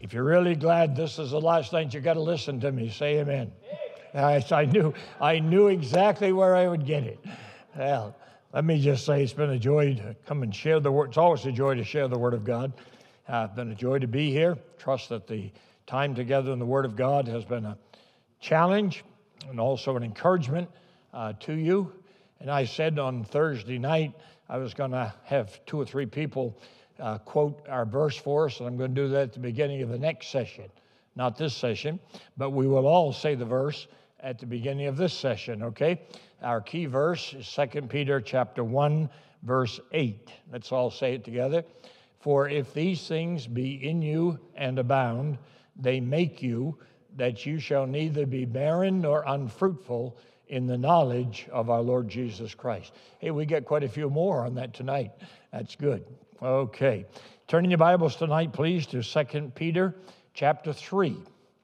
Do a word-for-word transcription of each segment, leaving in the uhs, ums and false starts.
If you're really glad this is the last night, you got to listen to me. Say amen. I, I knew I knew exactly where I would get it. Well, let me just say it's been a joy to come and share the word. It's always a joy to share the word of God. Uh, it's been a joy to be here. Trust that the time together in the word of God has been a challenge and also an encouragement uh, to you. And I said on Thursday night I was going to have two or three people uh, quote our verse for us, and I'm going to do that at the beginning of the next session. Not this session, but we will all say the verse at the beginning of this session, okay? Our key verse is Second Peter chapter one, verse eight. Let's all say it together. For if these things be in you and abound, they make you that you shall neither be barren nor unfruitful in the knowledge of our Lord Jesus Christ. Hey, we get quite a few more on that tonight. That's good. Okay. Turn in your Bibles tonight, please, to Second Peter chapter three.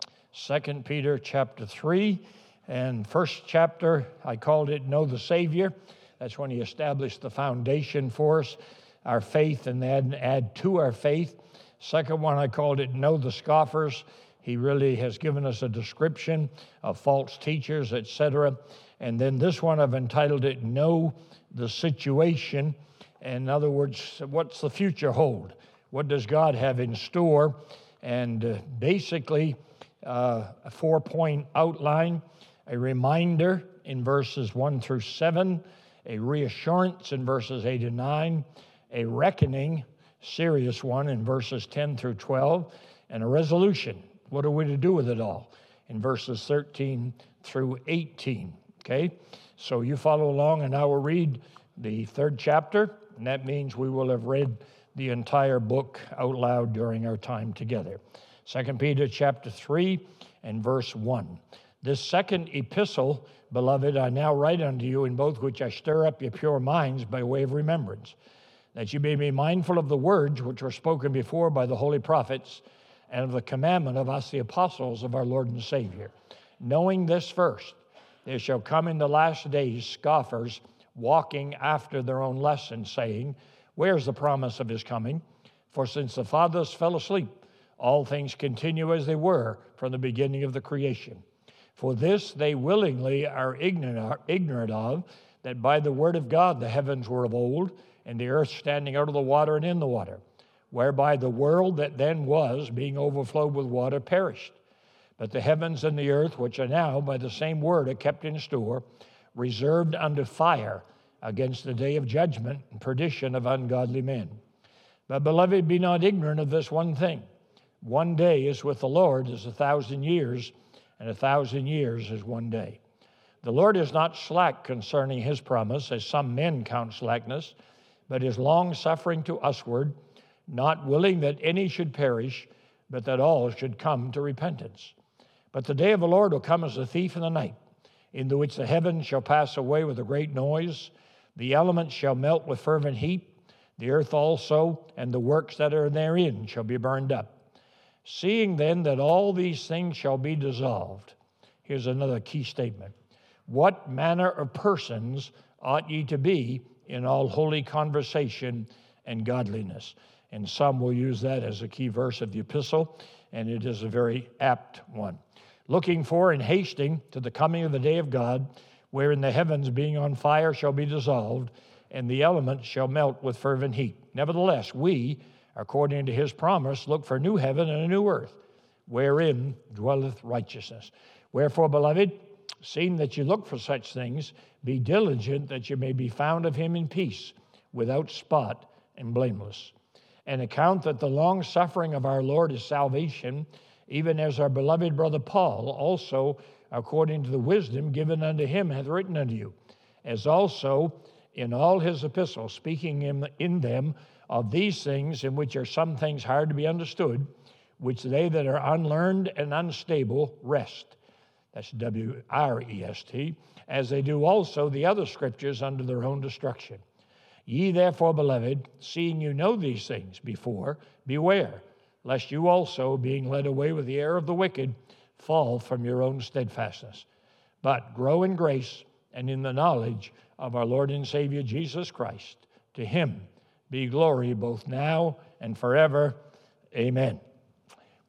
Second Peter chapter three. And first chapter, I called it Know the Savior. That's when he established the foundation for us, our faith, and then add to our faith. Second one, I called it Know the Scoffers. He really has given us a description of false teachers, et cetera. And then this one, I've entitled it Know the Situation. In other words, what's the future hold? What does God have in store? And uh, basically, uh, a four-point outline, a reminder in verses one through seven, a reassurance in verses eight and nine, a reckoning, serious one, in verses ten through twelve, and a resolution. What are we to do with it all? In verses thirteen through eighteen, okay? So you follow along, and I will read the third chapter, and that means we will have read the entire book out loud during our time together. Second Peter chapter three and verse one. This second epistle, beloved, I now write unto you, in both which I stir up your pure minds by way of remembrance, that you may be mindful of the words which were spoken before by the holy prophets, and of the commandment of us the apostles of our Lord and Savior. Knowing this first, there shall come in the last days scoffers, walking after their own lessons, saying, where's the promise of his coming? For since the fathers fell asleep, all things continue as they were from the beginning of the creation. For this they willingly are ignorant, ignorant of, that by the word of God the heavens were of old, and the earth standing out of the water and in the water, whereby the world that then was, being overflowed with water, perished. But the heavens and the earth, which are now by the same word are kept in store, reserved unto fire against the day of judgment and perdition of ungodly men. But, beloved, be not ignorant of this one thing. One day is with the Lord as a thousand years, and a thousand years is one day. The Lord is not slack concerning his promise, as some men count slackness, but is long-suffering to usward, not willing that any should perish, but that all should come to repentance. But the day of the Lord will come as a thief in the night, in the which the heavens shall pass away with a great noise, the elements shall melt with fervent heat, the earth also and the works that are therein shall be burned up. Seeing then that all these things shall be dissolved, here's another key statement. What manner of persons ought ye to be in all holy conversation and godliness? And some will use that as a key verse of the epistle, and it is a very apt one. Looking for and hasting to the coming of the day of God, wherein the heavens being on fire shall be dissolved, and the elements shall melt with fervent heat. Nevertheless, we, according to his promise, look for a new heaven and a new earth, wherein dwelleth righteousness. Wherefore, beloved, seeing that you look for such things, be diligent that you may be found of him in peace, without spot and blameless. And account that the long suffering of our Lord is salvation, even as our beloved brother Paul also, according to the wisdom given unto him, hath written unto you, as also in all his epistles, speaking in, in them of these things, in which are some things hard to be understood, which they that are unlearned and unstable rest. That's W R E S T, as they do also the other scriptures unto their own destruction. Ye therefore, beloved, seeing you know these things before, beware, lest you also, being led away with the error of the wicked, fall from your own steadfastness. But grow in grace and in the knowledge of our Lord and Savior Jesus Christ. To him be glory both now and forever. Amen.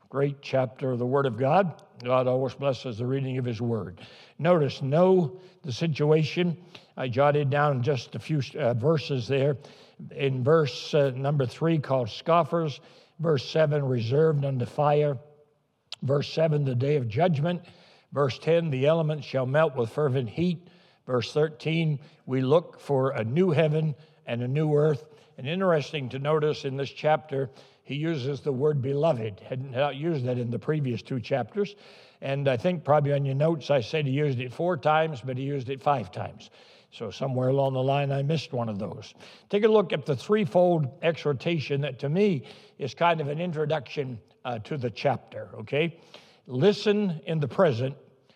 Great chapter of the Word of God. God always blesses the reading of His Word. Notice, know the situation. I jotted down just a few uh, verses there. In verse uh, number three, called scoffers. Verse seven, reserved unto fire. Verse seven, the day of judgment. Verse ten, the elements shall melt with fervent heat. Verse thirteen, we look for a new heaven and a new earth. And interesting to notice in this chapter, he uses the word beloved. Had not used that in the previous two chapters. And I think probably on your notes I said he used it four times, but he used it five times. So somewhere along the line I missed one of those. Take a look at the threefold exhortation that to me is kind of an introduction uh, to the chapter, okay? Listen in the present,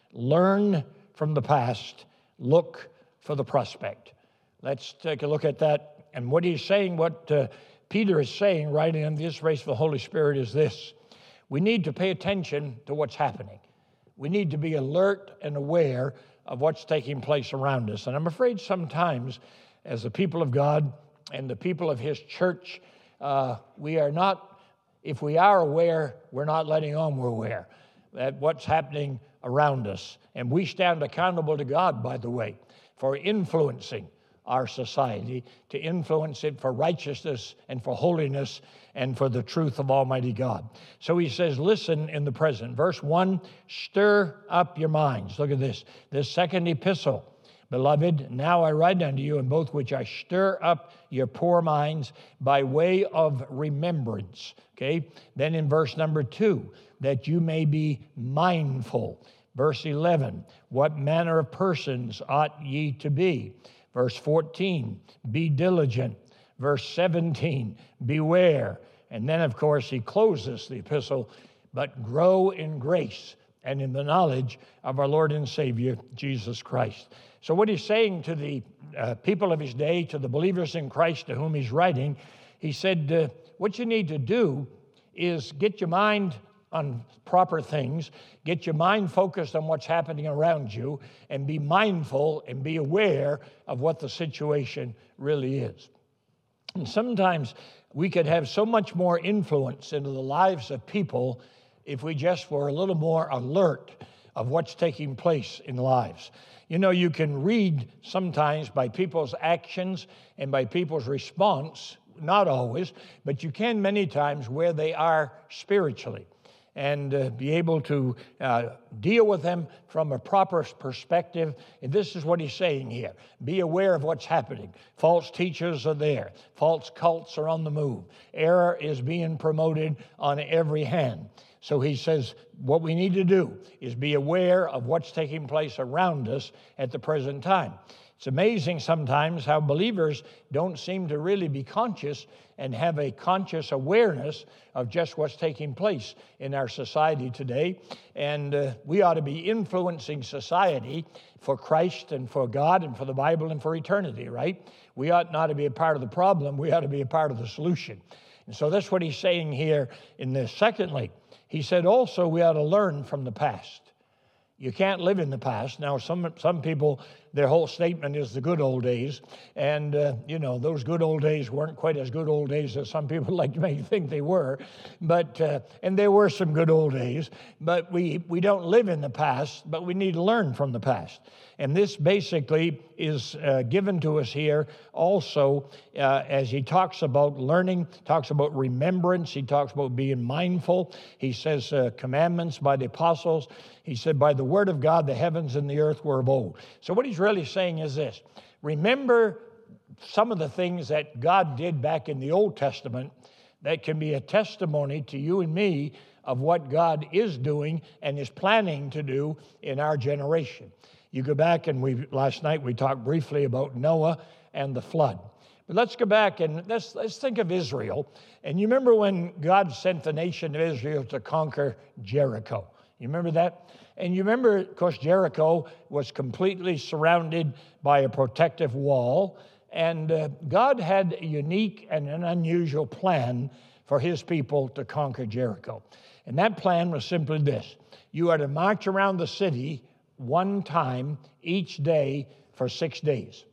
learn from the past, look for the prospect. Let's take a look at that. And what he's saying, what uh, Peter is saying, right in the inspiration of the Holy Spirit, is this. We need to pay attention to what's happening. We need to be alert and aware of what's taking place around us. And I'm afraid sometimes, as the people of God and the people of His church, uh, we are not, if we are aware, we're not letting on we're aware that what's happening around us. And we stand accountable to God, by the way, for influencing our society, to influence it for righteousness and for holiness and for the truth of Almighty God. So he says, listen in the present. Verse one, stir up your minds. Look at this. This second epistle. Beloved, now I write unto you in both which I stir up your poor minds by way of remembrance. Okay? Then in verse number two, that you may be mindful. Verse eleven, what manner of persons ought ye to be? Verse fourteen, be diligent. Verse seventeen, beware. And then, of course, he closes the epistle, but grow in grace and in the knowledge of our Lord and Savior, Jesus Christ. So what he's saying to the uh, people of his day, to the believers in Christ to whom he's writing, he said, uh, what you need to do is get your mind on proper things, get your mind focused on what's happening around you, and be mindful and be aware of what the situation really is. And sometimes we could have so much more influence into the lives of people if we just were a little more alert of what's taking place in lives. You know, you can read sometimes by people's actions and by people's response, not always, but you can many times where they are spiritually, and uh, be able to uh, deal with them from a proper perspective. And this is what he's saying here. Be aware of what's happening. False teachers are there. False cults are on the move. Error is being promoted on every hand. So he says what we need to do is be aware of what's taking place around us at the present time. It's amazing sometimes how believers don't seem to really be conscious and have a conscious awareness of just what's taking place in our society today. And uh, we ought to be influencing society for Christ and for God and for the Bible and for eternity, right? We ought not to be a part of the problem. We ought to be a part of the solution. And so that's what he's saying here in this. Secondly, he said also we ought to learn from the past. You can't live in the past. Now, some some people, their whole statement is the good old days. And, uh, you know, those good old days weren't quite as good old days as some people like to make you think they were. But, uh, and there were some good old days. But we, we don't live in the past, but we need to learn from the past. And this basically is uh, given to us here also uh, as he talks about learning, talks about remembrance. He talks about being mindful. He says uh, commandments by the apostles. He said, by the word of God, the heavens and the earth were of old. So what he's really saying is this. Remember some of the things that God did back in the Old Testament that can be a testimony to you and me of what God is doing and is planning to do in our generation. You go back, and we last night we talked briefly about Noah and the flood. But let's go back and let's, let's think of Israel. And you remember when God sent the nation of Israel to conquer Jericho? You remember that? And you remember, of course, Jericho was completely surrounded by a protective wall. And uh, God had a unique and an unusual plan for his people to conquer Jericho. And that plan was simply this. You are to march around the city one time each day for six days.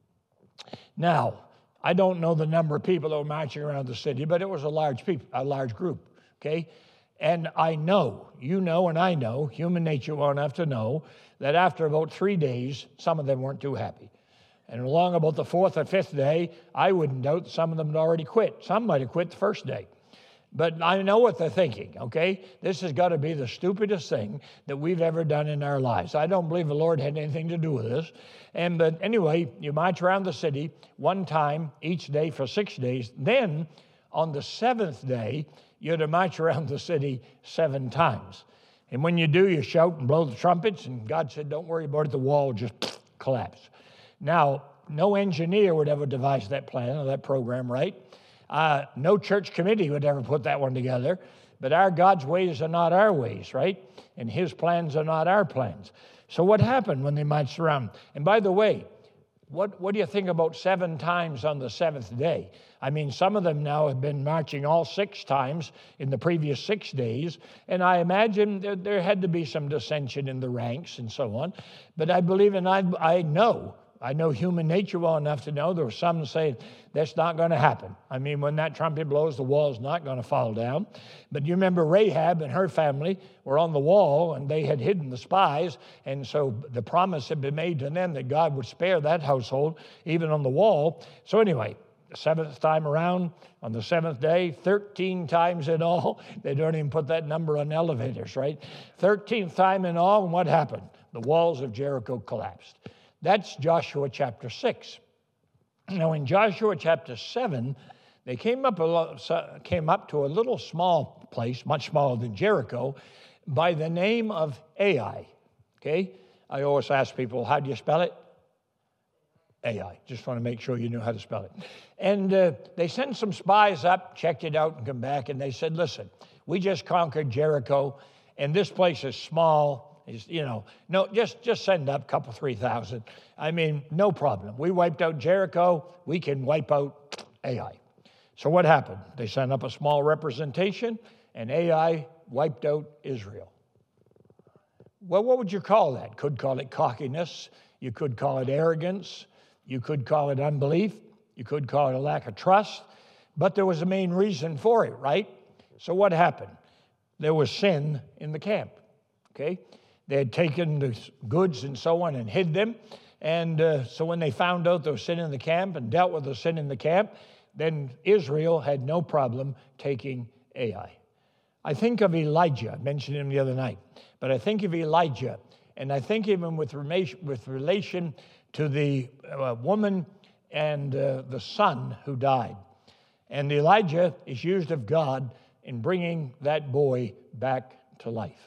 Now, I don't know the number of people that were marching around the city, but it was a large people, a large group, okay? And I know, you know and I know, human nature well enough to know, that after about three days, some of them weren't too happy. And along about the fourth or fifth day, I wouldn't doubt some of them had already quit. Some might have quit the first day. But I know what they're thinking, okay? This has got to be the stupidest thing that we've ever done in our lives. I don't believe the Lord had anything to do with this. And but anyway, you march around the city one time each day for six days. Then on the seventh day, you're to march around the city seven times. And when you do, you shout and blow the trumpets. And God said, don't worry about it, the wall will just collapse. Now, no engineer would ever devise that plan or that program, right? Uh, no church committee would ever put that one together. But our God's ways are not our ways, right? And his plans are not our plans. So what happened when they marched around? And by the way, what, what do you think about seven times on the seventh day? I mean, some of them now have been marching all six times in the previous six days. And I imagine there, there had to be some dissension in the ranks and so on. But I believe and I, I know I know human nature well enough to know there were some saying that's not going to happen. I mean, when that trumpet blows, the wall's not going to fall down. But you remember Rahab and her family were on the wall, and they had hidden the spies, and so the promise had been made to them that God would spare that household, even on the wall. So anyway, the seventh time around, on the seventh day, thirteen times in all. They don't even put that number on elevators, right? thirteenth time in all, and what happened? The walls of Jericho collapsed. That's Joshua chapter six. Now in Joshua chapter seven, they came up, a, came up to a little small place, much smaller than Jericho, by the name of Ai. Okay? I always ask people, how do you spell it? Ai. Just want to make sure you knew how to spell it. And uh, they sent some spies up, checked it out, and come back, and they said, listen, we just conquered Jericho, and this place is small. Is, you know, no, just, just send up a couple, three thousand. I mean, no problem. We wiped out Jericho. We can wipe out Ai. So what happened? They sent up a small representation, and Ai wiped out Israel. Well, what would you call that? Could call it cockiness. You could call it arrogance. You could call it unbelief. You could call it a lack of trust. But there was a main reason for it, right? So what happened? There was sin in the camp, okay? They had taken the goods and so on and hid them. And uh, so when they found out there was sin in the camp and dealt with the sin in the camp, then Israel had no problem taking Ai. I think of Elijah. I mentioned him the other night. But I think of Elijah, and I think of him with, with relation to the uh, woman and uh, the son who died. And Elijah is used of God in bringing that boy back to life.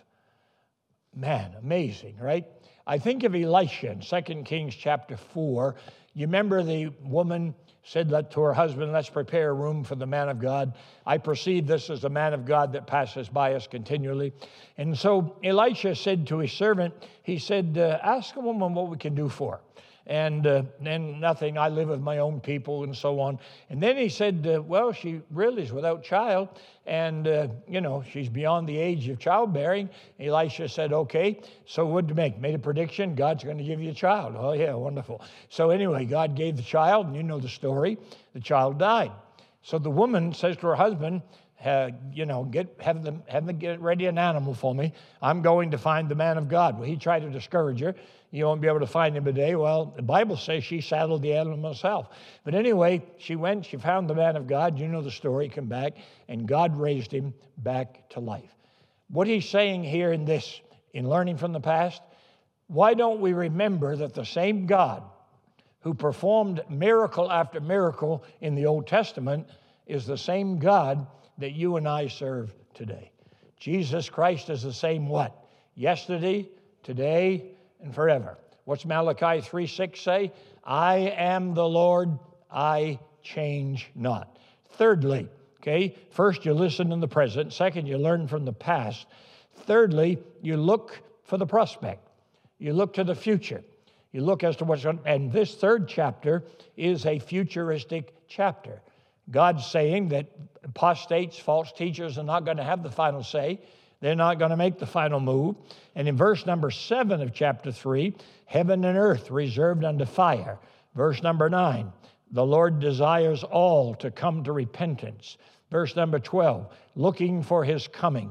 Man, amazing, right? I think of Elisha in Second Kings chapter four. You remember the woman said to her husband, let's prepare a room for the man of God. I perceive this as the man of God that passes by us continually. And so Elisha said to his servant, he said, uh, ask a woman what we can do for her. And uh, then nothing, I live with my own people and so on. And then he said, uh, well, she really is without child. And, uh, you know, she's beyond the age of childbearing. Elisha said, okay, so what to make? Made a prediction, God's going to give you a child. Oh, yeah, wonderful. So anyway, God gave the child, and you know the story. The child died. So the woman says to her husband, Uh, you know, get have them have them get ready an animal for me. I'm going to find the man of God. Well, he tried to discourage her. You won't be able to find him today. Well, the Bible says she saddled the animal herself. But anyway, she went, she found the man of God. You know the story, come back, and God raised him back to life. What he's saying here in this, in learning from the past, why don't we remember that the same God who performed miracle after miracle in the Old Testament is the same God that you and I serve today. Jesus Christ is the same what? Yesterday, today, and forever. What's Malachi three six say? I am the Lord, I change not. Thirdly, okay, first you listen in the present. Second, you learn from the past. Thirdly, you look for the prospect. You look to the future. You look as to what's going, and this third chapter is a futuristic chapter. God's saying that apostates, false teachers are not going to have the final say. They're not going to make the final move. And in verse number seven of chapter three, heaven and earth reserved unto fire. Verse number nine, the Lord desires all to come to repentance. Verse number twelve, looking for his coming.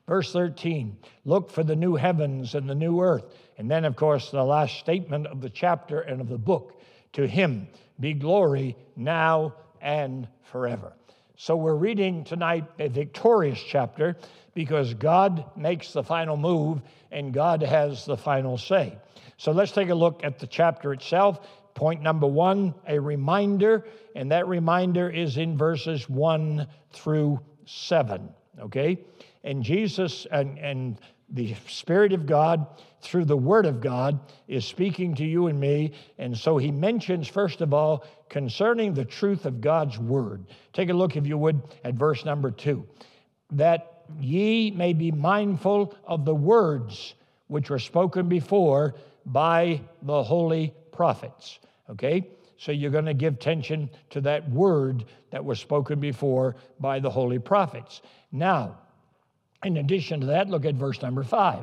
Verse thirteen, look for the new heavens and the new earth. And then, of course, the last statement of the chapter and of the book. To him be glory now and forever. So we're reading tonight a victorious chapter because God makes the final move and God has the final say. So let's take a look at the chapter itself. Point number one, a reminder, and that reminder is in verses one through seven, okay? And Jesus and, and the Spirit of God through the Word of God is speaking to you and me, and so he mentions, first of all, concerning the truth of God's Word. Take a look, if you would, at verse number two. That ye may be mindful of the words which were spoken before by the holy prophets. Okay? So you're going to give attention to that word that was spoken before by the holy prophets. Now, in addition to that, look at verse number five.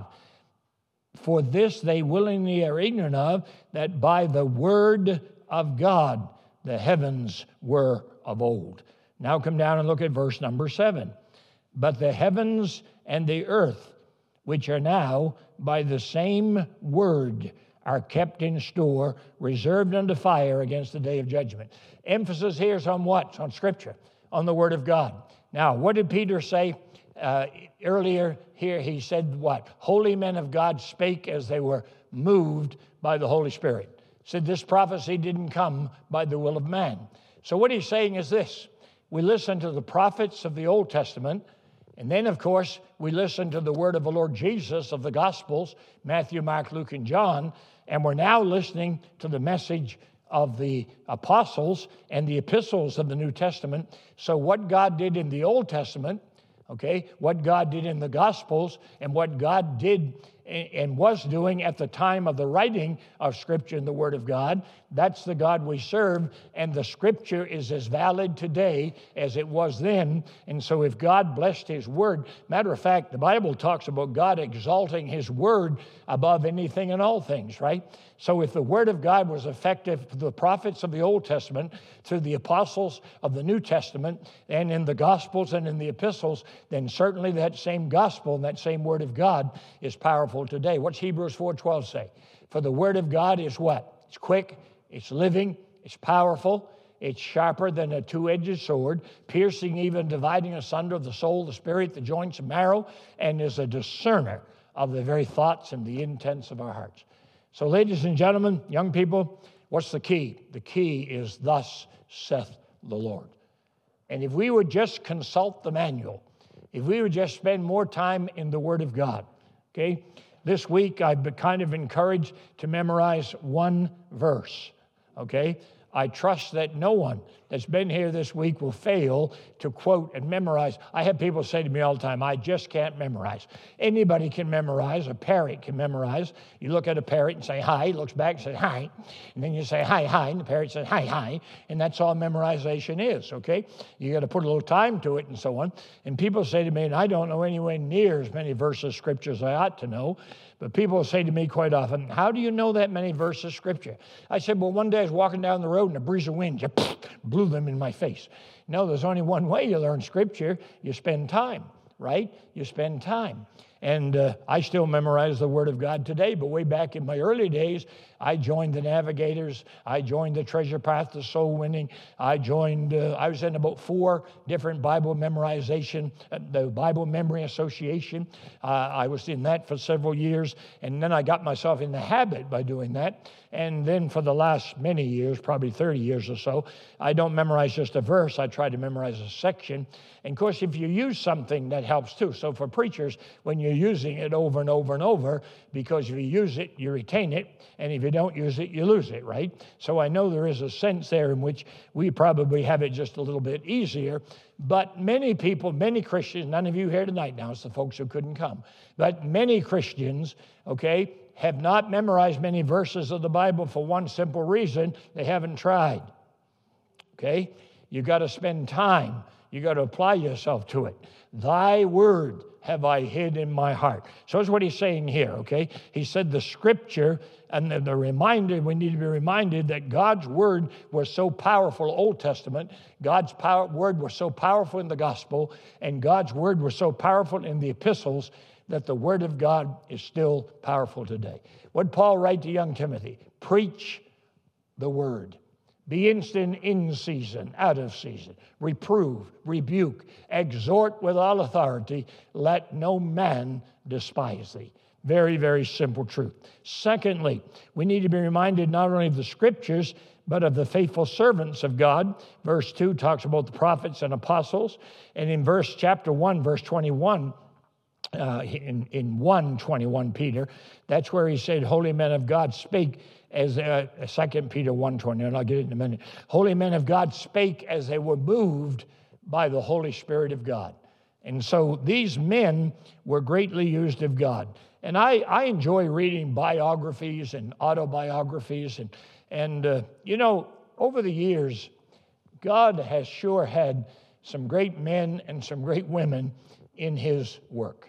For this they willingly are ignorant of, that by the word of God the heavens were of old. Now come down and look at verse number seven. But the heavens and the earth, which are now by the same word, are kept in store, reserved unto fire against the day of judgment. Emphasis here is on what? On Scripture, on the Word of God. Now, what did Peter say uh, earlier here? He said what? Holy men of God spake as they were moved by the Holy Spirit. Said this prophecy didn't come by the will of man. So what he's saying is this. We listen to the prophets of the Old Testament, and then, of course, we listen to the word of the Lord Jesus of the Gospels, Matthew, Mark, Luke, and John, and we're now listening to the message of the apostles and the epistles of the New Testament. So what God did in the Old Testament, okay, what God did in the Gospels, and what God did and was doing at the time of the writing of Scripture and the Word of God, that's the God we serve, and the Scripture is as valid today as it was then. And so if God blessed His Word, matter of fact, the Bible talks about God exalting His Word above anything and all things, right? So if the Word of God was effective for the prophets of the Old Testament, through the apostles of the New Testament, and in the Gospels and in the epistles, then certainly that same gospel and that same Word of God is powerful today. What's Hebrews four twelve say? For the Word of God is what? It's quick, it's living, it's powerful, it's sharper than a two-edged sword, piercing even dividing asunder the soul, the spirit, the joints and marrow, and is a discerner of the very thoughts and the intents of our hearts. So ladies and gentlemen, young people, what's the key? The key is thus saith the Lord. And if we would just consult the manual, if we would just spend more time in the Word of God, okay? This week I've been kind of encouraged to memorize one verse, okay? I trust that no one that's been here this week will fail to quote and memorize. I have people say to me all the time, I just can't memorize. Anybody can memorize. A parrot can memorize. You look at a parrot and say, hi. He looks back and says, hi. And then you say, hi, hi. And the parrot says, hi, hi. And that's all memorization is, okay? You got to put a little time to it and so on. And people say to me, and I don't know anywhere near as many verses, scriptures I ought to know, but people say to me quite often, how do you know that many verses of Scripture? I said, well, one day I was walking down the road and a breeze of wind just blew them in my face. No, there's only one way you learn Scripture. You spend time, right? You spend time. And uh, I still memorize the Word of God today, but way back in my early days, I joined the Navigators. I joined the Treasure Path to Soul Winning. I joined, uh, I was in about four different Bible memorization, uh, the Bible Memory Association. Uh, I was in that for several years, and then I got myself in the habit by doing that. And then for the last many years, probably thirty years or so, I don't memorize just a verse. I try to memorize a section. And of course, if you use something, that helps too. So for preachers, when you're using it over and over and over, because if you use it, you retain it. And if you don't use it, you lose it, right? So I know there is a sense there in which we probably have it just a little bit easier. But many people, many Christians, none of you here tonight now, it's the folks who couldn't come. But many Christians, okay, have not memorized many verses of the Bible for one simple reason: they haven't tried. Okay? You got to spend time. You got to apply yourself to it. Thy word have I hid in my heart. So that's what he's saying here, okay? He said the Scripture, and the, the reminder, we need to be reminded that God's Word was so powerful, Old Testament, God's power, Word was so powerful in the Gospel, and God's Word was so powerful in the epistles, that the Word of God is still powerful today. What did Paul write to young Timothy? Preach the Word. Be instant in season, out of season. Reprove, rebuke, exhort with all authority. Let no man despise thee. Very, very simple truth. Secondly, we need to be reminded not only of the Scriptures, but of the faithful servants of God. Verse two talks about the prophets and apostles. And in verse chapter one, verse twenty-one, uh, in, in one twenty-one, Peter, that's where he said, holy men of God spake as uh, Second Peter one twenty, and I'll get it in a minute. Holy men of God spake as they were moved by the Holy Spirit of God. And so these men were greatly used of God. And I, I enjoy reading biographies and autobiographies. And, and uh, you know, over the years, God has sure had some great men and some great women in his work.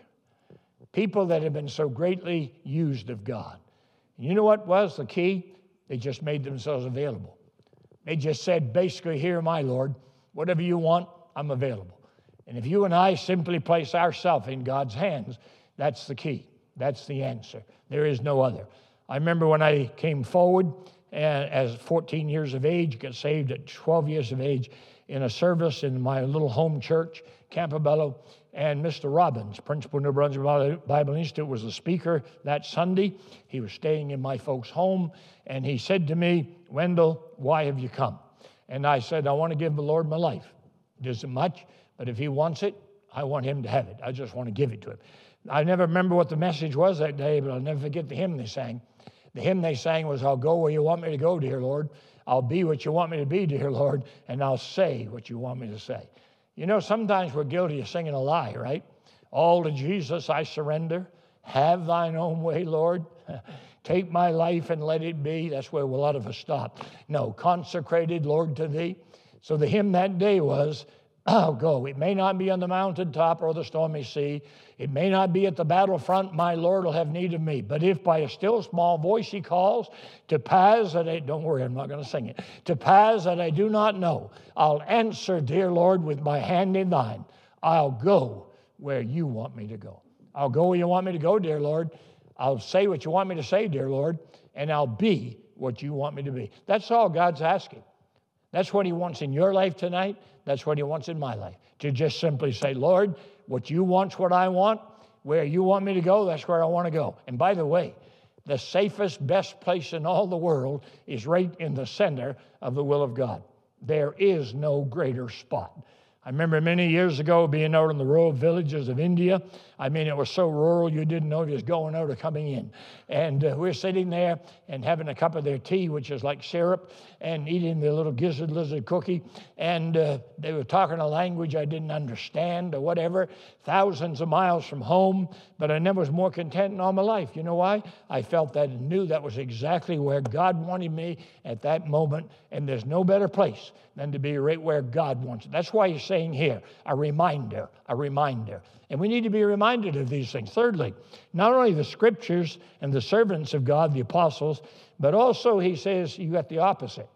People that have been so greatly used of God. And you know what was the key? They just made themselves available. They just said, basically, here, my Lord, whatever you want, I'm available. And if you and I simply place ourselves in God's hands, that's the key. That's the answer. There is no other. I remember when I came forward and as fourteen years of age, got saved at twelve years of age in a service in my little home church, Campobello, and Mister Robbins, Principal New Brunswick Bible Institute, was the speaker that Sunday. He was staying in my folks' home, and he said to me, Wendell, why have you come? And I said, I want to give the Lord my life. It isn't much, but if he wants it, I want him to have it. I just want to give it to him. I never remember what the message was that day, but I'll never forget the hymn they sang. The hymn they sang was, I'll go where you want me to go, dear Lord. I'll be what you want me to be, dear Lord, and I'll say what you want me to say. You know, sometimes we're guilty of singing a lie, right? All to Jesus I surrender. Have thine own way, Lord. Take my life and let it be. That's where a lot of us stop. No, consecrated, Lord, to thee. So the hymn that day was, I'll go. It may not be on the mountaintop or the stormy sea. It may not be at the battlefront. My Lord will have need of me. But if by a still small voice he calls to paths that I, don't worry, I'm not going to sing it, to paths that I do not know, I'll answer, dear Lord, with my hand in thine. I'll go where you want me to go. I'll go where you want me to go, dear Lord. I'll say what you want me to say, dear Lord, and I'll be what you want me to be. That's all God's asking. That's what he wants in your life tonight. That's what he wants in my life. To just simply say, Lord, what you want's what I want. Where you want me to go, that's where I want to go. And by the way, the safest, best place in all the world is right in the center of the will of God. There is no greater spot. I remember many years ago being out in the rural villages of India. I mean, it was so rural you didn't know if you was going out or coming in. And uh, we're sitting there and having a cup of their tea, which is like syrup, and eating their little gizzard lizard cookie. And uh, they were talking a language I didn't understand or whatever, thousands of miles from home. But I never was more content in all my life. You know why? I felt that and knew that was exactly where God wanted me at that moment. And there's no better place than to be right where God wants it. That's why he's saying here, a reminder, a reminder. And we need to be reminded of these things. Thirdly, not only the scriptures and the servants of God, the apostles, but also he says you got the opposite.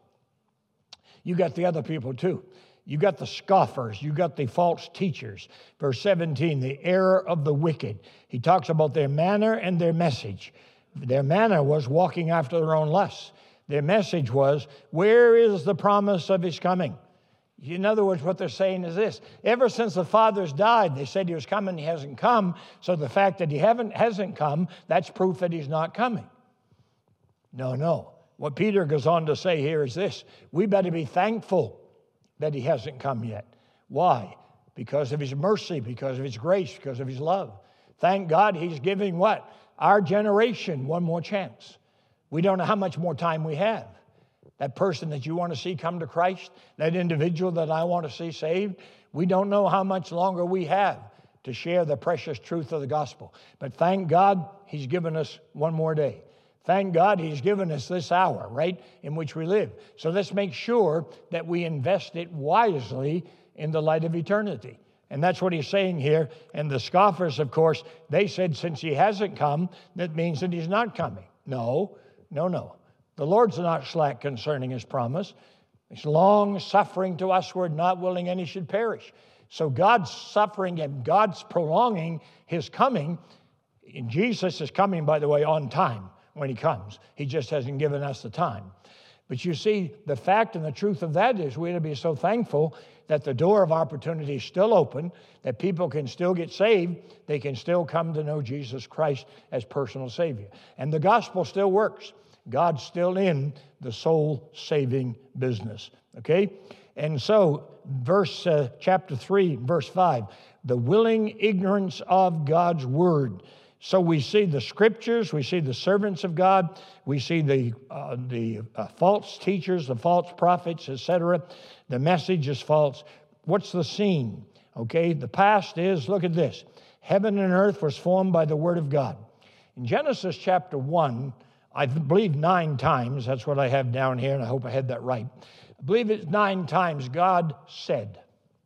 You got the other people too. You got the scoffers. You got the false teachers. Verse seventeen, the error of the wicked. He talks about their manner and their message. Their manner was walking after their own lusts. Their message was, where is the promise of his coming? In other words, what they're saying is this. Ever since the fathers died, they said he was coming, he hasn't come. So the fact that he haven't, hasn't come, that's proof that he's not coming. No, no. What Peter goes on to say here is this. We better be thankful that he hasn't come yet. Why? Because of his mercy, because of his grace, because of his love. Thank God he's giving what? Our generation one more chance. We don't know how much more time we have. That person that you want to see come to Christ, that individual that I want to see saved, we don't know how much longer we have to share the precious truth of the gospel. But thank God he's given us one more day. Thank God he's given us this hour, right, in which we live. So let's make sure that we invest it wisely in the light of eternity. And that's what he's saying here. And the scoffers, of course, they said, since he hasn't come, that means that he's not coming. No, no, no. The Lord's not slack concerning his promise. He's long suffering to us, we're not willing any should perish. So God's suffering and God's prolonging his coming. And Jesus is coming, by the way, on time when he comes. He just hasn't given us the time. But you see, the fact and the truth of that is we ought to be so thankful that the door of opportunity is still open, that people can still get saved, they can still come to know Jesus Christ as personal Savior. And the gospel still works. God's still in the soul-saving business, okay? And so, verse uh, chapter three, verse five, the willing ignorance of God's word. So we see the scriptures, we see the servants of God, we see the uh, the uh, false teachers, the false prophets, et cetera. The message is false. What's the scene? Okay, the past is, look at this. Heaven and earth was formed by the word of God. In Genesis chapter one, I believe nine times, that's what I have down here, and I hope I had that right. I believe it's nine times God said.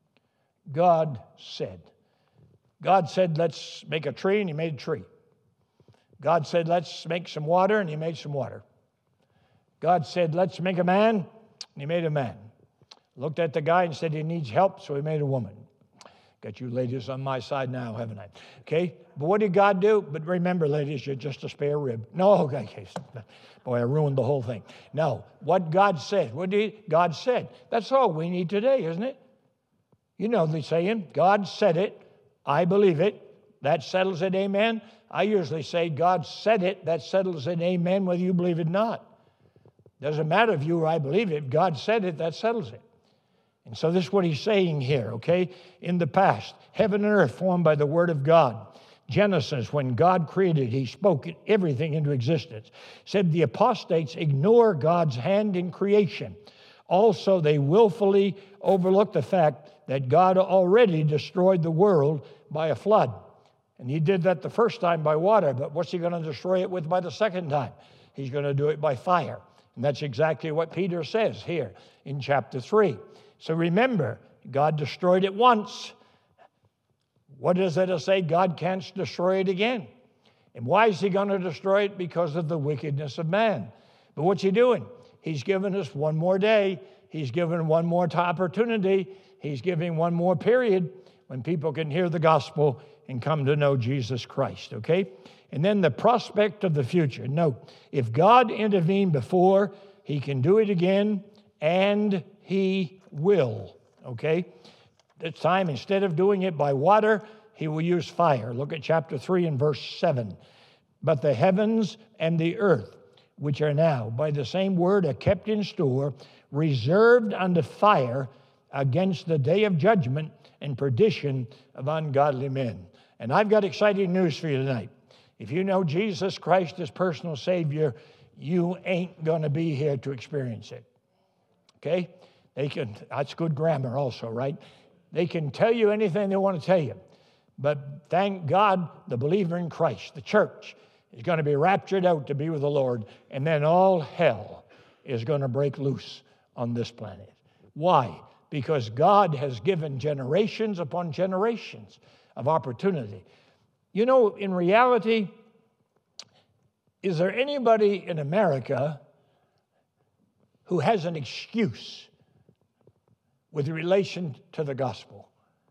God said. God said, let's make a tree, and he made a tree. God said, let's make some water, and he made some water. God said, let's make a man, and he made a man. Looked at the guy and said he needs help, so he made a woman. Got you ladies on my side now, haven't I? Okay, but what did God do? But remember, ladies, you're just a spare rib. No, okay, boy, I ruined the whole thing. No, what God said, what did God said? That's all we need today, isn't it? You know the saying, God said it, I believe it, that settles it, amen. I usually say, God said it, that settles it, amen, whether you believe it or not. Doesn't matter if you or I believe it, God said it, that settles it. And so this is what he's saying here, okay? In the past, heaven and earth formed by the word of God. Genesis, when God created, he spoke everything into existence. Said the apostates ignore God's hand in creation. Also, they willfully overlook the fact that God already destroyed the world by a flood. And he did that the first time by water, but what's he going to destroy it with by the second time? He's going to do it by fire. And that's exactly what Peter says here in chapter three. So remember, God destroyed it once. What does it say? God can't destroy it again. And why is he going to destroy it? Because of the wickedness of man. But what's he doing? He's given us one more day. He's given one more opportunity. He's giving one more period when people can hear the gospel and come to know Jesus Christ, okay? And then the prospect of the future. Note, if God intervened before, he can do it again, and he will, okay? This time, instead of doing it by water, he will use fire. Look at chapter three and verse seven. But the heavens and the earth, which are now, by the same word, are kept in store, reserved unto fire against the day of judgment and perdition of ungodly men. And I've got exciting news for you tonight. If you know Jesus Christ as personal Savior, you ain't going to be here to experience it. Okay? They can, that's good grammar also, right? They can tell you anything they want to tell you. But thank God, the believer in Christ, the church, is going to be raptured out to be with the Lord, and then all hell is going to break loose on this planet. Why? Because God has given generations upon generations of opportunity. You know, in reality, is there anybody in America who has an excuse with relation to the gospel?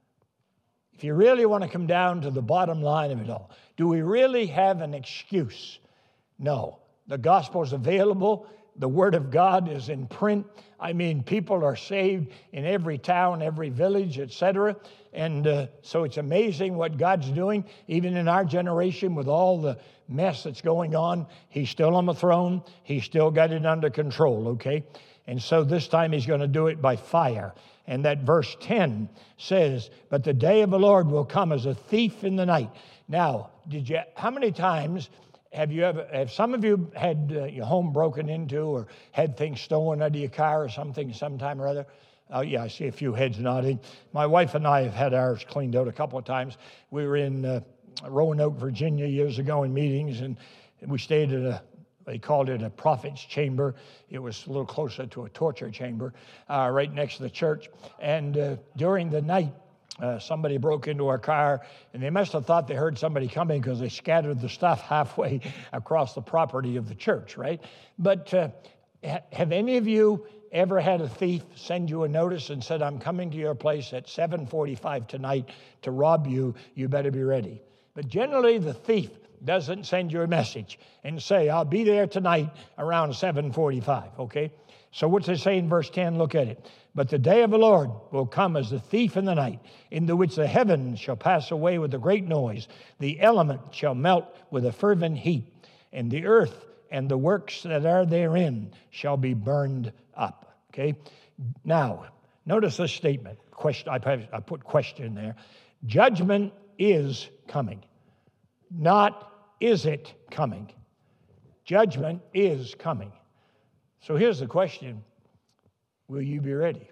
If you really want to come down to the bottom line of it all, do we really have an excuse? No. The gospel is available. The Word of God is in print. I mean, people are saved in every town, every village, et cetera. And uh, so it's amazing what God's doing. Even in our generation, with all the mess that's going on, he's still on the throne. He's still got it under control, okay? And so this time he's going to do it by fire. And that verse ten says, but the day of the Lord will come as a thief in the night. Now, did you? How many times have you ever, have some of you had uh, your home broken into or had things stolen out of your car or something sometime or other? Oh, yeah, I see a few heads nodding. My wife and I have had ours cleaned out a couple of times. We were in uh, Roanoke, Virginia years ago in meetings, and we stayed at a, they called it a prophet's chamber. It was a little closer to a torture chamber uh, right next to the church. And uh, during the night, Uh, somebody broke into our car, and they must have thought they heard somebody coming because they scattered the stuff halfway across the property of the church, right? But uh, ha- have any of you ever had a thief send you a notice and said, I'm coming to your place at seven forty-five tonight to rob you, you better be ready? But generally, the thief doesn't send you a message and say, I'll be there tonight around seven forty-five, okay? So what's it say in verse ten? Look at it. But the day of the Lord will come as a thief in the night, in the which the heavens shall pass away with a great noise, the element shall melt with a fervent heat, and the earth and the works that are therein shall be burned up. Okay? Now, notice this statement. Question, I put question there. Judgment is coming. Not is it coming. Judgment is coming. So here's the question. Will you be ready?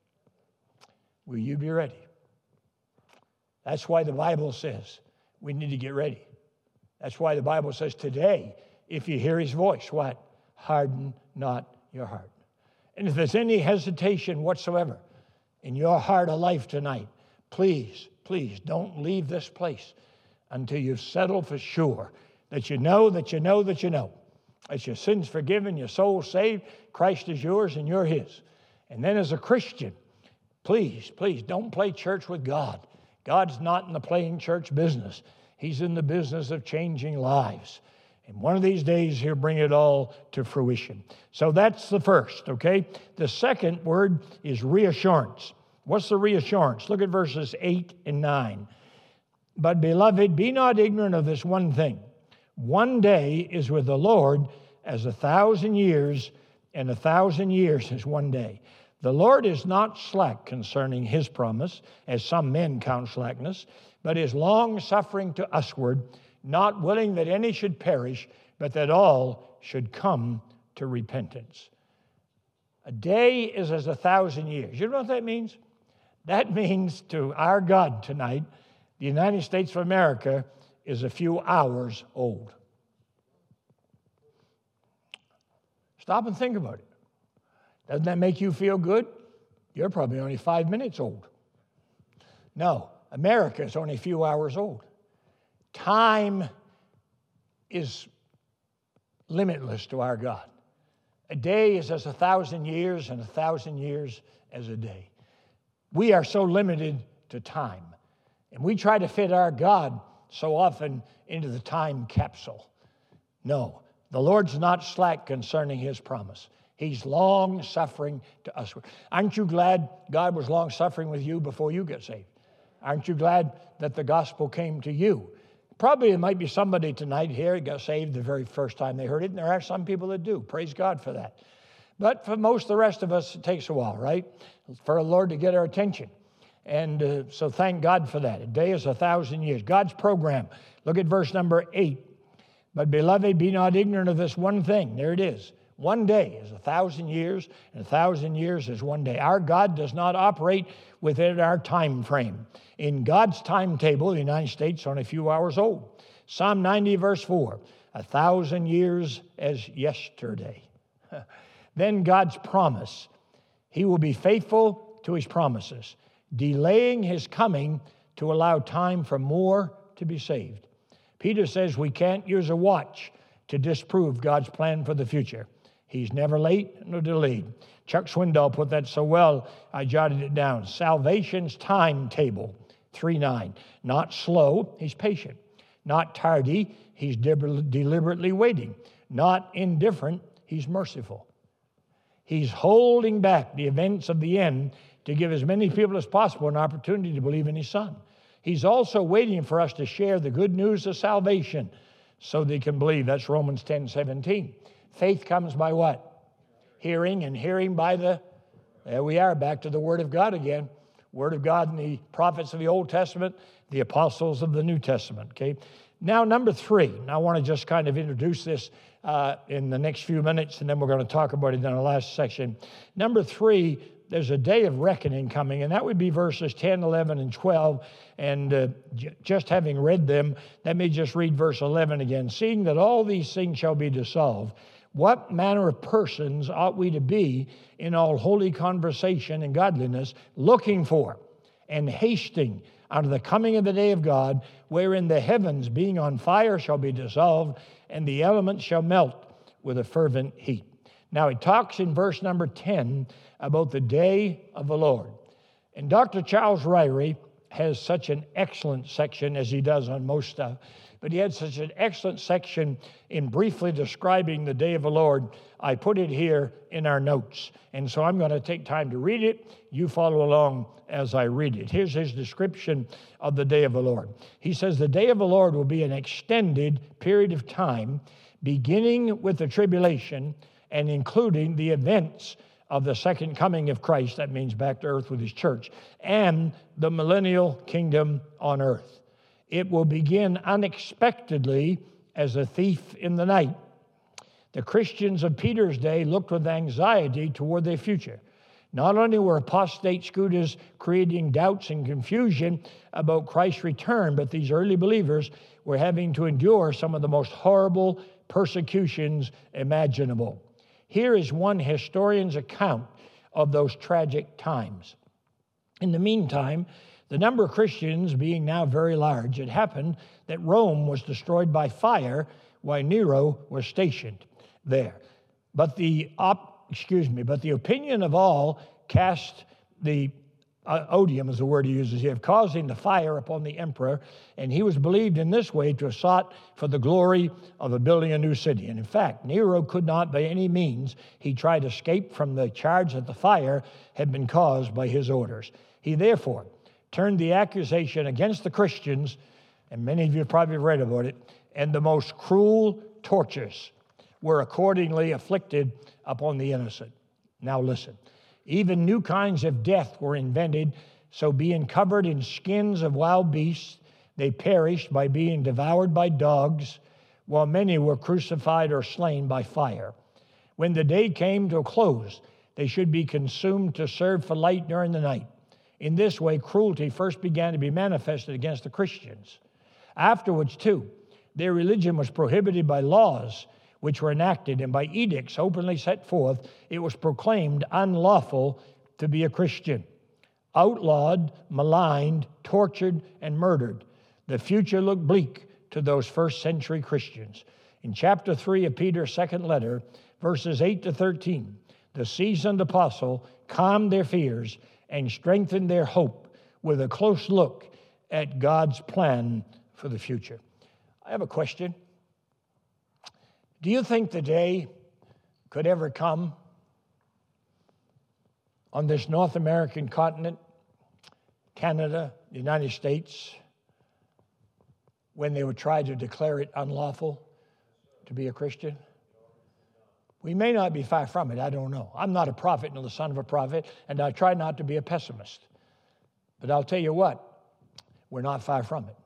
Will you be ready? That's why the Bible says we need to get ready. That's why the Bible says today, if you hear his voice, what? Harden not your heart. And if there's any hesitation whatsoever in your heart of life tonight, please, please don't leave this place until you've settled for sure that you know, that you know, that you know. That your sins forgiven, your soul saved, Christ is yours and you're his. And then as a Christian, please, please don't play church with God. God's not in the playing church business. He's in the business of changing lives. And one of these days, he'll bring it all to fruition. So that's the first, okay? The second word is reassurance. What's the reassurance? Look at verses eight and nine. But beloved, be not ignorant of this one thing. One day is with the Lord as a thousand years, and a thousand years is one day. The Lord is not slack concerning his promise, as some men count slackness, but is long-suffering to usward, not willing that any should perish, but that all should come to repentance. A day is as a thousand years. You know what that means? That means to our God tonight, the United States of America is a few hours old. Stop and think about it. Doesn't that make you feel good? You're probably only five minutes old. No, America is only a few hours old. Time is limitless to our God. A day is as a thousand years, and a thousand years as a day. We are so limited to time, and we try to fit our God so often into the time capsule. No, the Lord's not slack concerning his promise. He's long-suffering to us. Aren't you glad God was long-suffering with you before you get saved? Aren't you glad that the gospel came to you? Probably there might be somebody tonight here who got saved the very first time they heard it, and there are some people that do. Praise God for that. But for most of the rest of us, it takes a while, right? For the Lord to get our attention. And uh, so thank God for that. A day is a thousand years. God's program. Look at verse number eight. But beloved, be not ignorant of this one thing. There it is. One day is a thousand years, and a thousand years is one day. Our God does not operate within our time frame. In God's timetable, the United States is only a few hours old. Psalm ninety, verse four, a thousand years as yesterday. Then God's promise. He will be faithful to his promises, delaying his coming to allow time for more to be saved. Peter says we can't use a watch to disprove God's plan for the future. He's never late nor delayed. Chuck Swindoll put that so well, I jotted it down. Salvation's timetable, three nine. Not slow, he's patient. Not tardy, he's deliberately waiting. Not indifferent, he's merciful. He's holding back the events of the end to give as many people as possible an opportunity to believe in his Son. He's also waiting for us to share the good news of salvation so they can believe. That's Romans ten seventeen. Faith comes by what? Hearing, and hearing by the, there we are, back to the Word of God again. Word of God and the prophets of the Old Testament, the apostles of the New Testament, okay? Now, number three. Now, I want to just kind of introduce this uh, in the next few minutes, and then we're going to talk about it in the last section. Number three, there's a day of reckoning coming, and that would be verses ten, eleven, and twelve. And uh, j- just having read them, let me just read verse eleven again. Seeing that all these things shall be dissolved, what manner of persons ought we to be in all holy conversation and godliness, looking for and hasting unto the coming of the day of God, wherein the heavens being on fire shall be dissolved, and the elements shall melt with a fervent heat. Now it talks in verse number ten about the day of the Lord. And Doctor Charles Ryrie has such an excellent section, as he does on most stuff, but he had such an excellent section in briefly describing the day of the Lord. I put it here in our notes. And so I'm going to take time to read it. You follow along as I read it. Here's his description of the day of the Lord. He says, the day of the Lord will be an extended period of time, beginning with the tribulation and including the events of the second coming of Christ, that means back to earth with his church, and the millennial kingdom on earth. It will begin unexpectedly as a thief in the night. The Christians of Peter's day looked with anxiety toward their future. Not only were apostate scooters creating doubts and confusion about Christ's return, but these early believers were having to endure some of the most horrible persecutions imaginable. Here is one historian's account of those tragic times. In the meantime, the number of Christians being now very large, it happened that Rome was destroyed by fire while Nero was stationed there. But the op, excuse me, but the opinion of all cast the uh, odium is the word he uses here, of causing the fire upon the emperor, and he was believed in this way to have sought for the glory of a building a new city. And in fact, Nero could not by any means, he tried to escape from the charge that the fire had been caused by his orders. He therefore turned the accusation against the Christians, and many of you have probably read about it, and the most cruel tortures were accordingly afflicted upon the innocent. Now listen, even new kinds of death were invented, so being covered in skins of wild beasts, they perished by being devoured by dogs, while many were crucified or slain by fire. When the day came to a close, they should be consumed to serve for light during the night. In this way, cruelty first began to be manifested against the Christians. Afterwards, too, their religion was prohibited by laws which were enacted, and by edicts openly set forth, it was proclaimed unlawful to be a Christian. Outlawed, maligned, tortured, and murdered, the future looked bleak to those first century Christians. In chapter three of Peter's second letter, verses eight to thirteen, the seasoned apostle calmed their fears and strengthened their hope with a close look at God's plan for the future. I have a question. Do you think the day could ever come on this North American continent, Canada, the United States, when they would try to declare it unlawful to be a Christian? We may not be far from it, I don't know. I'm not a prophet nor the son of a prophet, and I try not to be a pessimist. But I'll tell you what, we're not far from it.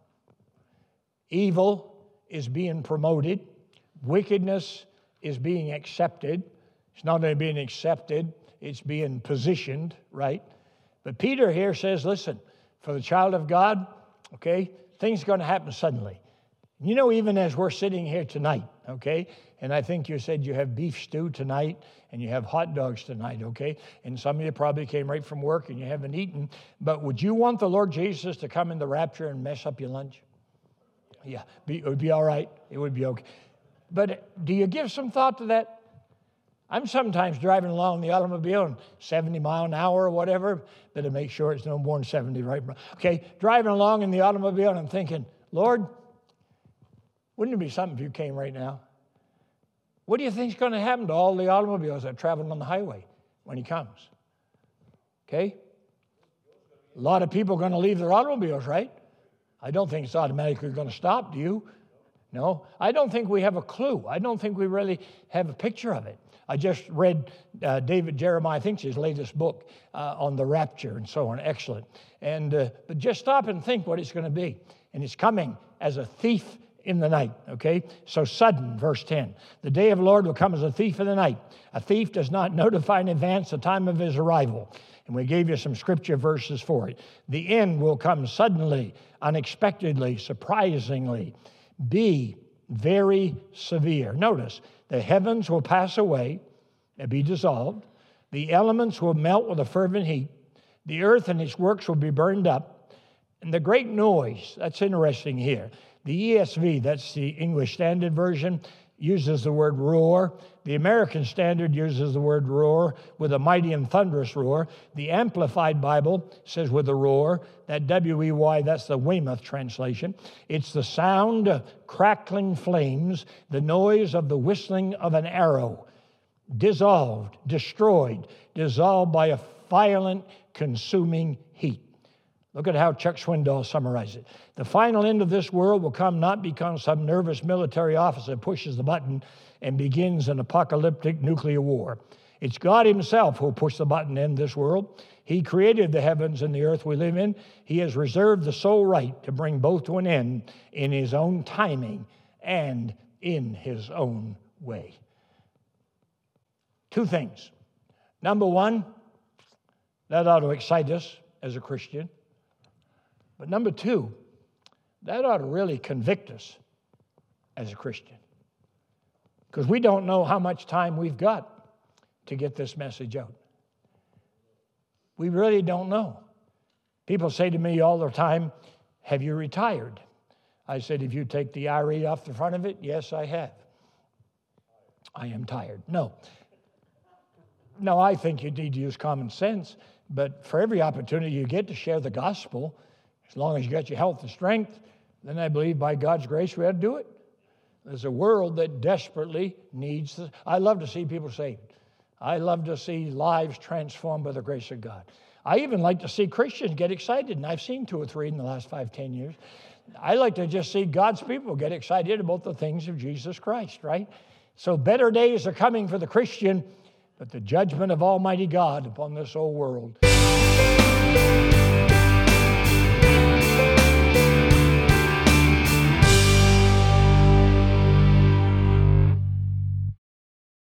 Evil is being promoted. Wickedness is being accepted. It's not only being accepted, it's being positioned, right? But Peter here says, listen, for the child of God, okay, things are going to happen suddenly. You know, even as we're sitting here tonight, okay, and I think you said you have beef stew tonight and you have hot dogs tonight, okay, and some of you probably came right from work and you haven't eaten, but would you want the Lord Jesus to come in the rapture and mess up your lunch? Yeah, be, it would be all right. It would be okay. But do you give some thought to that? I'm sometimes driving along the automobile and seventy mile an hour or whatever. Better make sure it's no more than seventy, right? Okay, driving along in the automobile and I'm thinking, Lord, wouldn't it be something if you came right now? What do you think is going to happen to all the automobiles that are traveling on the highway when he comes? Okay? A lot of people are going to leave their automobiles, right? I don't think it's automatically going to stop, do you? No, I don't think we have a clue. I don't think we really have a picture of it. I just read uh, David Jeremiah, I think, his latest book uh, on the rapture and so on. Excellent. And uh, but just stop and think what it's going to be. And it's coming as a thief in the night, okay? So sudden, verse ten. The day of the Lord will come as a thief in the night. A thief does not notify in advance the time of his arrival. And we gave you some scripture verses for it. The end will come suddenly, unexpectedly, surprisingly. Be very severe. Notice, the heavens will pass away and be dissolved. The elements will melt with a fervent heat. The earth and its works will be burned up. And the great noise, that's interesting here. The E S V, that's the English Standard Version, uses the word roar. The American Standard uses the word roar with a mighty and thunderous roar. The Amplified Bible says with a roar. That W E Y, that's the Weymouth translation. It's the sound of crackling flames, the noise of the whistling of an arrow. Dissolved, destroyed, dissolved by a violent, consuming heat. Look at how Chuck Swindoll summarized it. The final end of this world will come not because some nervous military officer pushes the button and begins an apocalyptic nuclear war. It's God himself who will push the button to end this world. He created the heavens and the earth we live in. He has reserved the sole right to bring both to an end in his own timing and in his own way. Two things. Number one, that ought to excite us as a Christian. But number two, that ought to really convict us as a Christian. Because we don't know how much time we've got to get this message out. We really don't know. People say to me all the time, have you retired? I said, if you take the I R E off the front of it, yes, I have. I am tired. No. No, I think you need to use common sense. But for every opportunity you get to share the gospel, as long as you got your health and strength, then I believe by God's grace we ought to do it. There's a world that desperately needs this. I love to see people saved. I love to see lives transformed by the grace of God. I even like to see Christians get excited, and I've seen two or three in the last five, ten years. I like to just see God's people get excited about the things of Jesus Christ, right? So better days are coming for the Christian, but the judgment of Almighty God upon this old world.